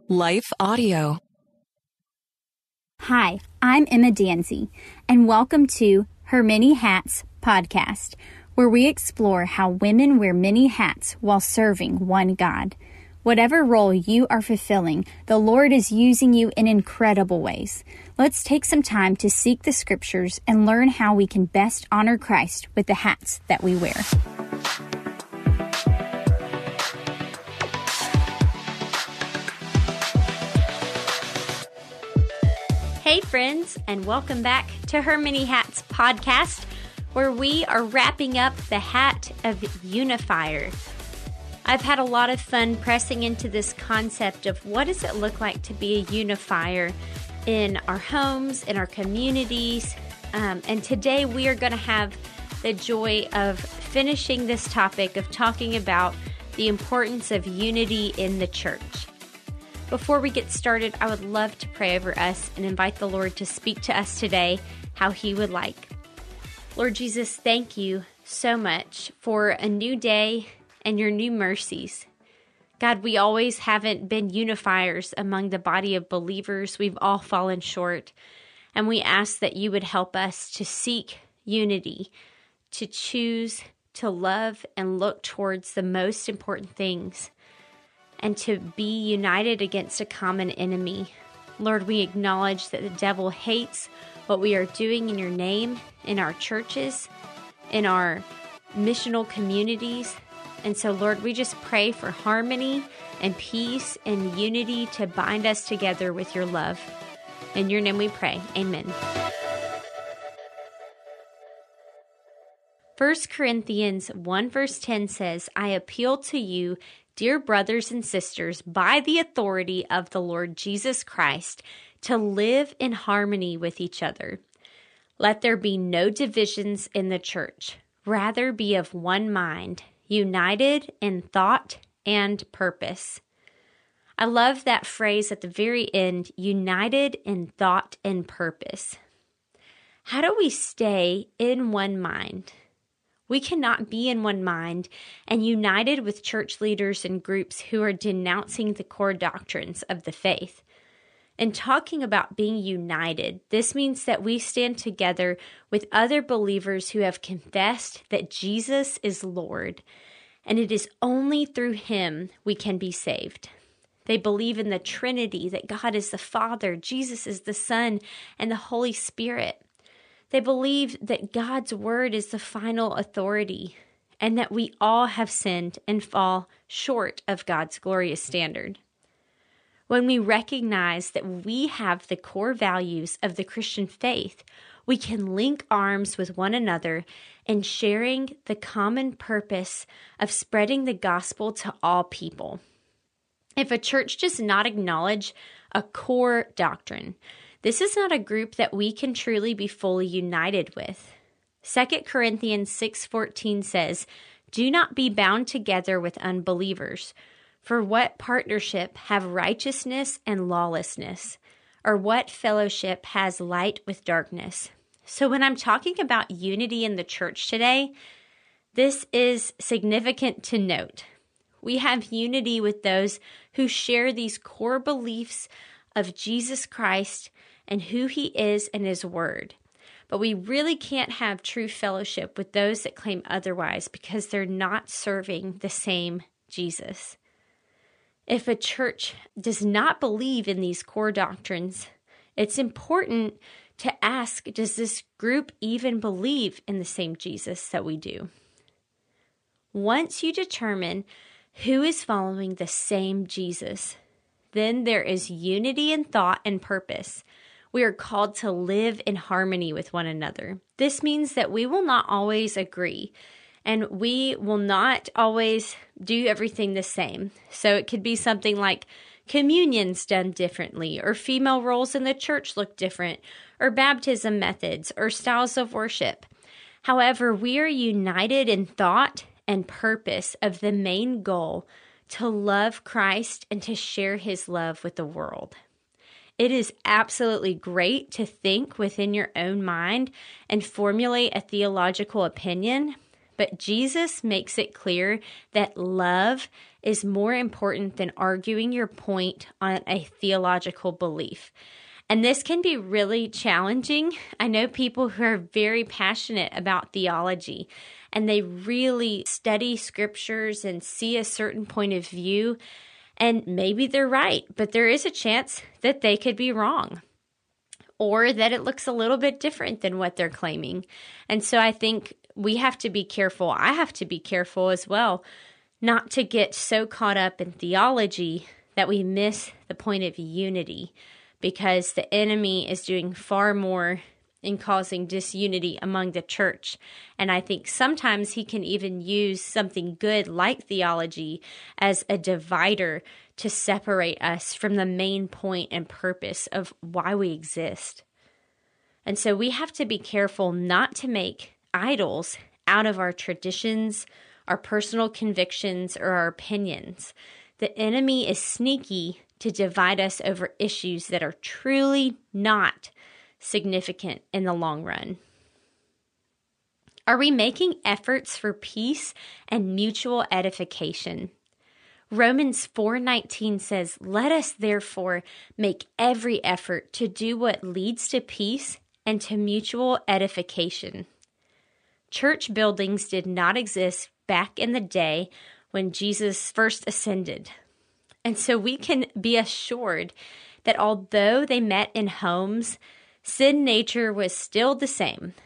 Life Audio. Hi, I'm Emma Danzy, and welcome to Her Many Hats podcast, where we explore how women wear many hats while serving one God. Whatever role you are fulfilling, the Lord is using you in incredible ways. Let's take some time to seek the scriptures and learn how we can best honor Christ with the hats that we wear. Hey friends, and welcome back to Her Many Hats podcast, where we are wrapping up the hat of unifier. I've had a lot of fun pressing into this concept of what does it look like to be a unifier in our homes, in our communities, and today we are going to have the joy of finishing this topic of talking about the importance of unity in the church. Before we get started, I would love to pray over us and invite the Lord to speak to us today how He would like. Lord Jesus, thank you so much for a new day and your new mercies. God, we always haven't been unifiers among the body of believers. We've all fallen short. And we ask that you would help us to seek unity, to choose to love and look towards the most important things, and to be united against a common enemy. Lord, we acknowledge that the devil hates what we are doing in your name, in our churches, in our missional communities. And so, Lord, we just pray for harmony and peace and unity to bind us together with your love. In your name we pray. Amen. 1 Corinthians 1 verse 10 says, I appeal to you, dear brothers and sisters, by the authority of the Lord Jesus Christ, to live in harmony with each other. Let there be no divisions in the church. Rather be of one mind, united in thought and purpose. I love that phrase at the very end, united in thought and purpose. How do we stay in one mind? We cannot be in one mind and united with church leaders and groups who are denouncing the core doctrines of the faith. In talking about being united, this means that we stand together with other believers who have confessed that Jesus is Lord, and it is only through Him we can be saved. They believe in the Trinity, that God is the Father, Jesus is the Son, and the Holy Spirit. They believe that God's word is the final authority and that we all have sinned and fall short of God's glorious standard. When we recognize that we have the core values of the Christian faith, we can link arms with one another in sharing the common purpose of spreading the gospel to all people. If a church does not acknowledge a core doctrine, this is not a group that we can truly be fully united with. 2 Corinthians 6:14 says, Do not be bound together with unbelievers. For what partnership have righteousness and lawlessness? Or what fellowship has light with darkness? So when I'm talking about unity in the church today, this is significant to note. We have unity with those who share these core beliefs of Jesus Christ and who He is and His Word. But we really can't have true fellowship with those that claim otherwise because they're not serving the same Jesus. If a church does not believe in these core doctrines, it's important to ask, does this group even believe in the same Jesus that we do? Once you determine who is following the same Jesus, then there is unity in thought and purpose. We are called to live in harmony with one another. This means that we will not always agree, and we will not always do everything the same. So it could be something like communion's done differently, or female roles in the church look different, or baptism methods, or styles of worship. However, we are united in thought and purpose of the main goal to love Christ and to share His love with the world. It is absolutely great to think within your own mind and formulate a theological opinion, but Jesus makes it clear that love is more important than arguing your point on a theological belief. And this can be really challenging. I know people who are very passionate about theology, and they really study scriptures and see a certain point of view, and maybe they're right, but there is a chance that they could be wrong, or that it looks a little bit different than what they're claiming. And so I think we have to be careful. I have to be careful as well, not to get so caught up in theology that we miss the point of unity, because the enemy is doing far more in causing disunity among the church. And I think sometimes he can even use something good like theology as a divider to separate us from the main point and purpose of why we exist. And so we have to be careful not to make idols out of our traditions, our personal convictions, or our opinions. The enemy is sneaky to divide us over issues that are truly not significant in the long run. Are we making efforts for peace and mutual edification? Romans 4:19 says, "Let us therefore make every effort to do what leads to peace and to mutual edification." Church buildings did not exist back in the day when Jesus first ascended. And so we can be assured that although they met in homes, sin nature was still the same.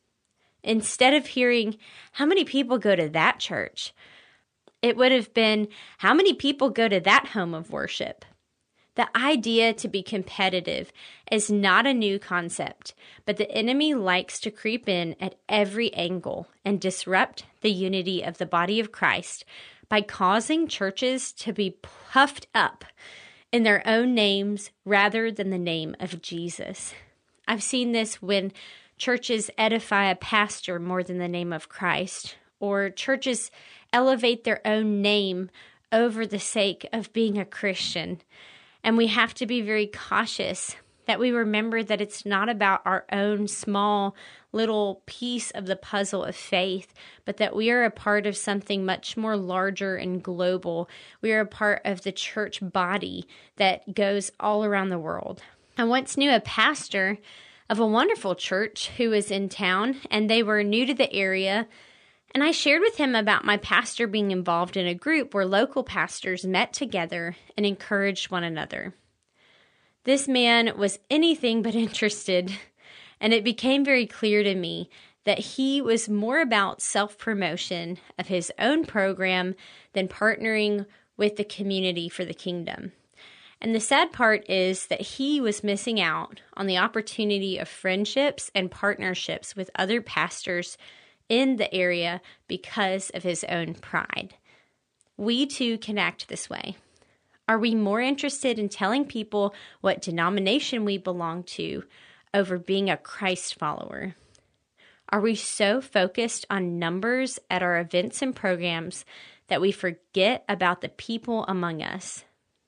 Instead of hearing, "How many people go to that church?" it would have been, "How many people go to that home of worship?" The idea to be competitive is not a new concept, but the enemy likes to creep in at every angle and disrupt the unity of the body of Christ by causing churches to be puffed up in their own names rather than the name of Jesus. I've seen this when churches edify a pastor more than the name of Christ, or churches elevate their own name over the sake of being a Christian. And we have to be very cautious that we remember that it's not about our own small little piece of the puzzle of faith, but that we are a part of something much more larger and global. We are a part of the church body that goes all around the world. I once knew a pastor of a wonderful church who was in town, and they were new to the area. And I shared with him about my pastor being involved in a group where local pastors met together and encouraged one another. This man was anything but interested, and it became very clear to me that he was more about self-promotion of his own program than partnering with the community for the kingdom. And the sad part is that he was missing out on the opportunity of friendships and partnerships with other pastors in the area because of his own pride. We too can act this way. Are we more interested in telling people what denomination we belong to over being a Christ follower? Are we so focused on numbers at our events and programs that we forget about the people among us?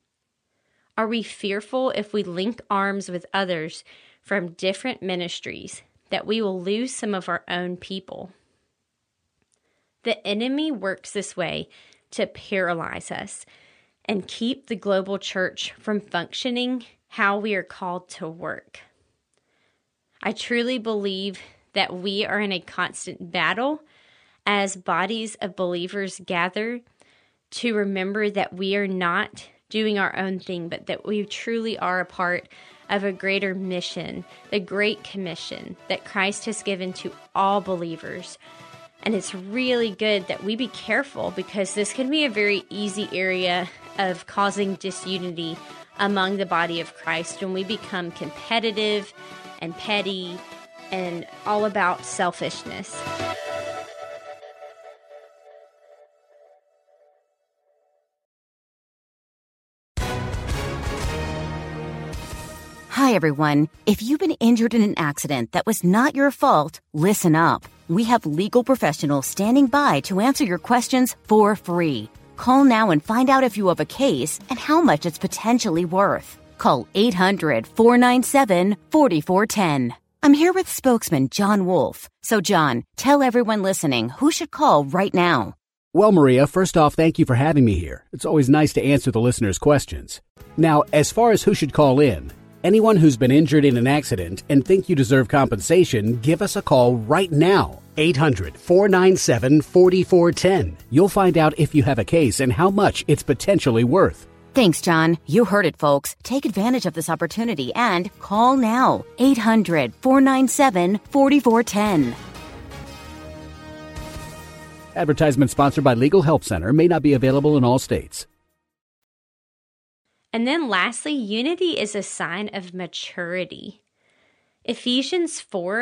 Are we fearful if we link arms with others from different ministries that we will lose some of our own people? The enemy works this way to paralyze us and keep the global church from functioning how we are called to work. I truly believe that we are in a constant battle as bodies of believers gather to remember that we are not doing our own thing, but that we truly are a part of a greater mission, the Great Commission that Christ has given to all believers. And it's really good that we be careful, because this can be a very easy area of causing disunity among the body of Christ when we become competitive and petty and all about selfishness. Hi, everyone. If you've been injured in an accident that was not your fault, listen up. We have legal professionals standing by to answer your questions for free. Call now and find out if you have a case and how much it's potentially worth. Call 800-497-4410. I'm here with spokesman John Wolf. So, John, tell everyone listening who should call right now. Well, Maria, first off, thank you for having me here. It's always nice to answer the listeners' questions. Now, as far as who should call in, anyone who's been injured in an accident and think you deserve compensation, give us a call right now. 800-497-4410. You'll find out if you have a case and how much it's potentially worth. Thanks, John. You heard it, folks. Take advantage of this opportunity and call now. 800-497-4410. Advertisement sponsored by Legal Help Center. May not be available in all states. And then lastly, unity is a sign of maturity. Ephesians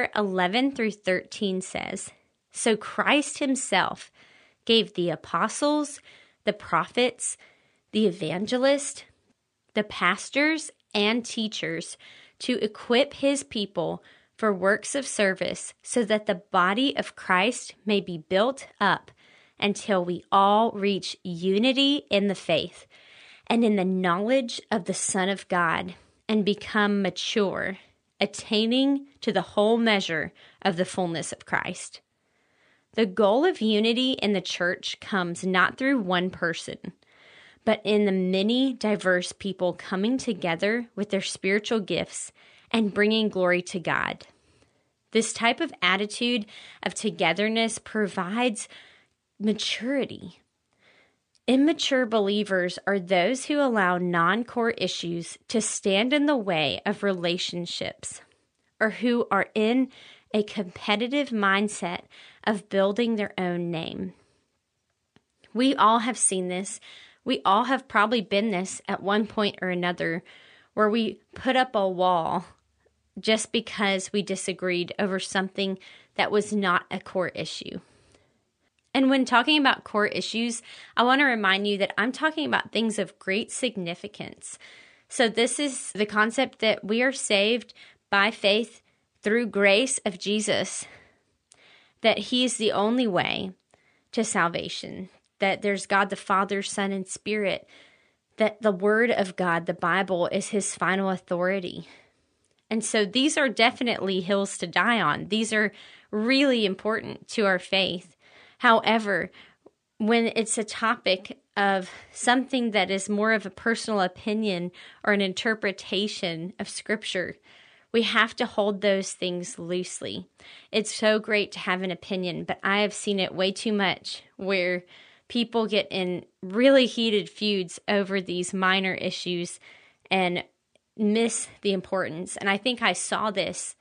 4:11-13 says, "So Christ himself gave the apostles, the prophets, the evangelists, the pastors, and teachers to equip his people for works of service, so that the body of Christ may be built up until we all reach unity in the faith and in the knowledge of the Son of God, and become mature, attaining to the whole measure of the fullness of Christ." The goal of unity in the church comes not through one person, but in the many diverse people coming together with their spiritual gifts and bringing glory to God. This type of attitude of togetherness provides maturity. Immature believers are those who allow non-core issues to stand in the way of relationships, or who are in a competitive mindset of building their own name. We all have seen this. We all have probably been this at one point or another, where we put up a wall just because we disagreed over something that was not a core issue. And when talking about core issues, I want to remind you that I'm talking about things of great significance. So this is the concept that we are saved by faith through grace of Jesus, that he is the only way to salvation, that there's God the Father, Son, and Spirit, that the Word of God, the Bible, is his final authority. And so these are definitely hills to die on. These are really important to our faith. However, when it's a topic of something that is more of a personal opinion or an interpretation of Scripture, we have to hold those things loosely. It's so great to have an opinion, but I have seen it way too much where people get in really heated feuds over these minor issues and miss the importance. And I think I saw this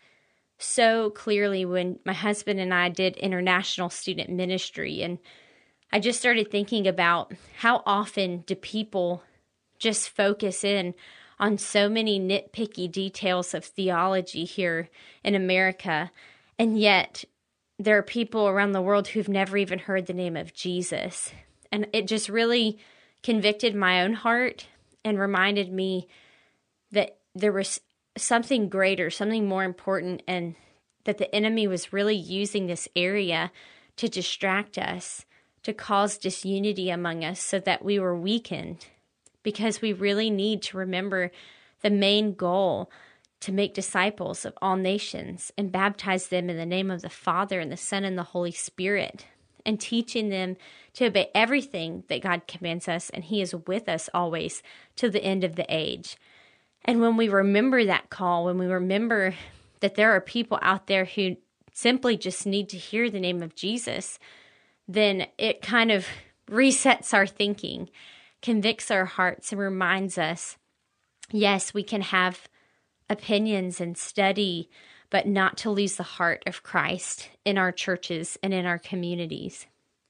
so clearly when my husband and I did international student ministry. And I just started thinking about how often do people just focus in on so many nitpicky details of theology here in America. And yet there are people around the world who've never even heard the name of Jesus. And it just really convicted my own heart and reminded me that there was something greater, something more important, and that the enemy was really using this area to distract us, to cause disunity among us so that we were weakened, because we really need to remember the main goal: to make disciples of all nations and baptize them in the name of the Father and the Son and the Holy Spirit, and teaching them to obey everything that God commands us, and he is with us always to the end of the age. And when we remember that call, when we remember that there are people out there who simply just need to hear the name of Jesus, then it kind of resets our thinking, convicts our hearts, and reminds us, yes, we can have opinions and study, but not to lose the heart of Christ in our churches and in our communities.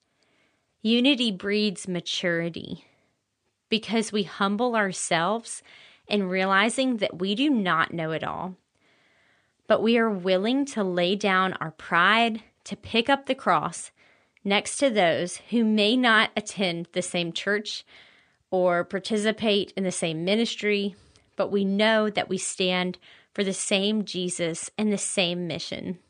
Unity breeds maturity because we humble ourselves in realizing that we do not know it all, but we are willing to lay down our pride, to pick up the cross next to those who may not attend the same church or participate in the same ministry, but we know that we stand for the same Jesus and the same mission.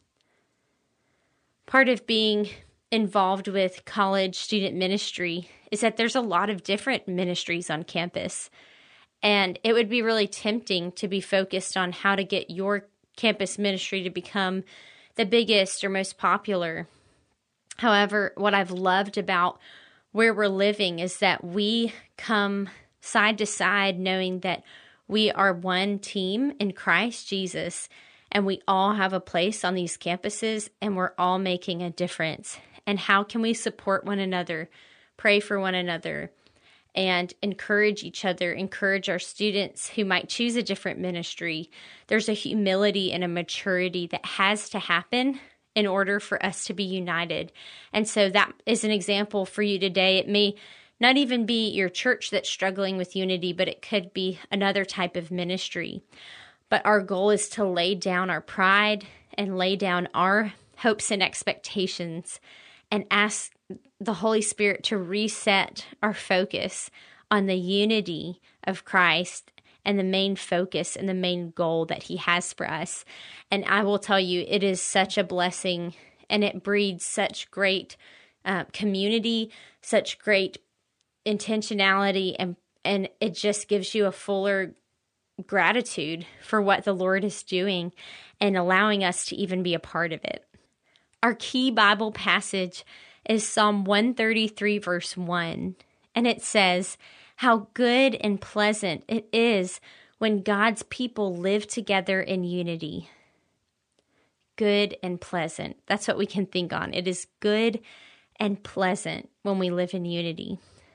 Part of being involved with college student ministry is that there's a lot of different ministries on campus. And it would be really tempting to be focused on how to get your campus ministry to become the biggest or most popular. However, what I've loved about where we're living is that we come side to side knowing that we are one team in Christ Jesus, and we all have a place on these campuses, and we're all making a difference. And how can we support one another, pray for one another, and encourage each other, encourage our students who might choose a different ministry? There's a humility and a maturity that has to happen in order for us to be united. And so that is an example for you today. It may not even be your church that's struggling with unity, but it could be another type of ministry. But our goal is to lay down our pride and lay down our hopes and expectations and ask the Holy Spirit to reset our focus on the unity of Christ and the main focus and the main goal that He has for us. And I will tell you, it is such a blessing, and it breeds such great community, such great intentionality, and it just gives you a fuller gratitude for what the Lord is doing and allowing us to even be a part of it. Our key Bible passage is Psalm 133, verse 1, and it says, "How good and pleasant it is when God's people live together in unity." Good and pleasant. That's what we can think on. It is good and pleasant when we live in unity.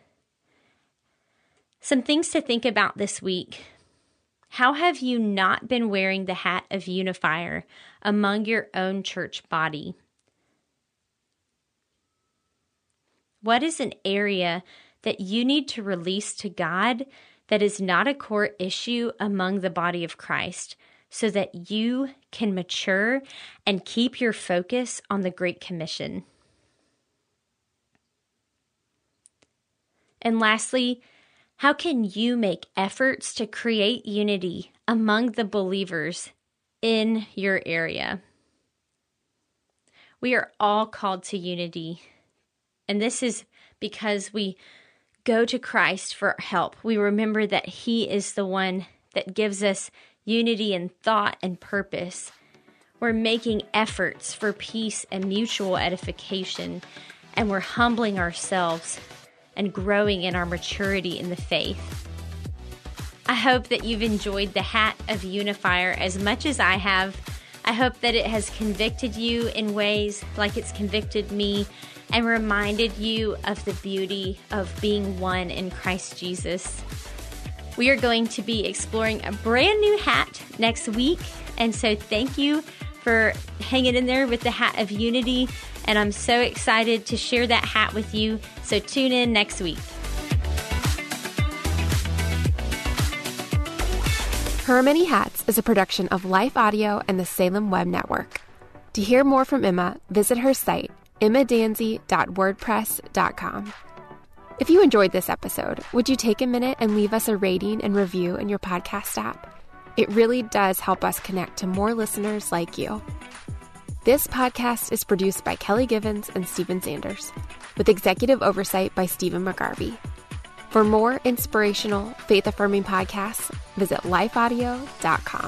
Some things to think about this week. How have you not been wearing the hat of unifier among your own church body? What is an area that you need to release to God that is not a core issue among the body of Christ, so that you can mature and keep your focus on the Great Commission? And lastly, how can you make efforts to create unity among the believers in your area? We are all called to unity, and this is because we go to Christ for help. We remember that He is the one that gives us unity in thought and purpose. We're making efforts for peace and mutual edification, and we're humbling ourselves and growing in our maturity in the faith. I hope that you've enjoyed the hat of unifier as much as I have. I hope that it has convicted you in ways like it's convicted me, and reminded you of the beauty of being one in Christ Jesus. We are going to be exploring a brand new hat next week, and so thank you for hanging in there with the hat of unity, and I'm so excited to share that hat with you, so tune in next week. Her Many Hats is a production of Life Audio and the Salem Web Network. To hear more from Emma, visit her site, emmadanzy.wordpress.com. If you enjoyed this episode, would you take a minute and leave us a rating and review in your podcast app? It really does help us connect to more listeners like you. This podcast is produced by Kelly Givens and Stephen Sanders, with executive oversight by Stephen McGarvey. For more inspirational, faith-affirming podcasts, visit lifeaudio.com.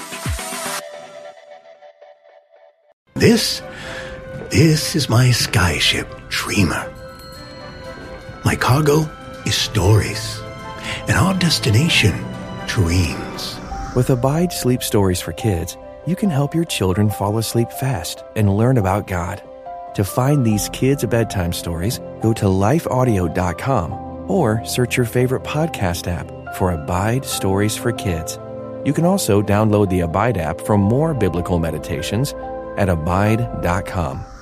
This is my skyship, Dreamer. My cargo is stories, and our destination, dreams. With Abide Sleep Stories for Kids, you can help your children fall asleep fast and learn about God. To find these kids' bedtime stories, go to lifeaudio.com or search your favorite podcast app for Abide Stories for Kids. You can also download the Abide app for more biblical meditations at abide.com.